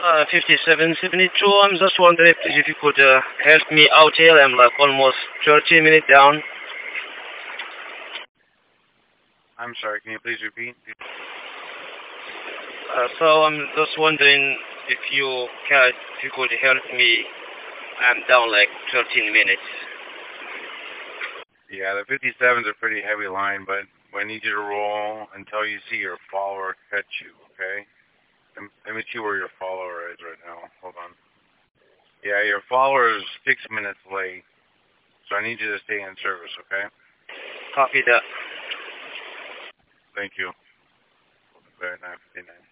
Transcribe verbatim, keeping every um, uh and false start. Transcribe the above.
Uh, fifty-seven seventy-two. I'm just wondering if you could uh, help me out here. I'm like almost thirty minutes down. I'm sorry, can you please repeat? Uh, so I'm just wondering if you can, if you could help me. I'm down like thirteen minutes. Yeah, the fifty-seven's a pretty heavy line, but I need you to roll until you see your follower catch you, okay? Let me see where your follower is right now. Hold on. Yeah, your follower is six minutes late, so I need you to stay in service, okay? Copy that. Thank you. Very nice.